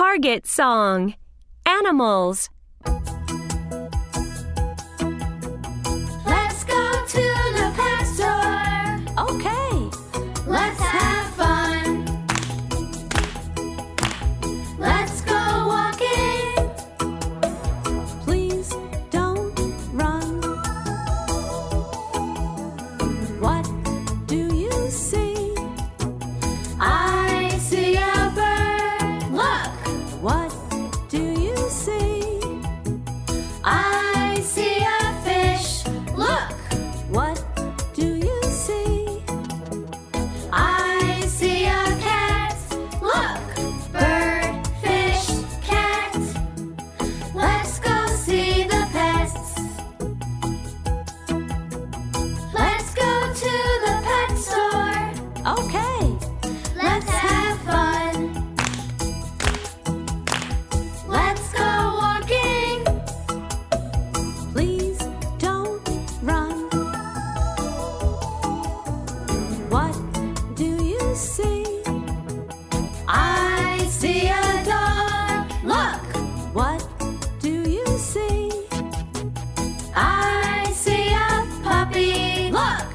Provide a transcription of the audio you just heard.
Target song. Animals. Let's go to the pet store. Okay. Let's have fun. Let's go walking. Please don't run. What do you see? I see a bird. Look. What do you see? I see a fish. Look. What do you see? I see a cat. Look. Bird, fish, cat. Let's go see the pets. Let's go to the pet store. Okay. Let's have fun. Let's go walking. Please don't run. What do you see? I see a dog. Look. What do you see? I see a puppy. Look.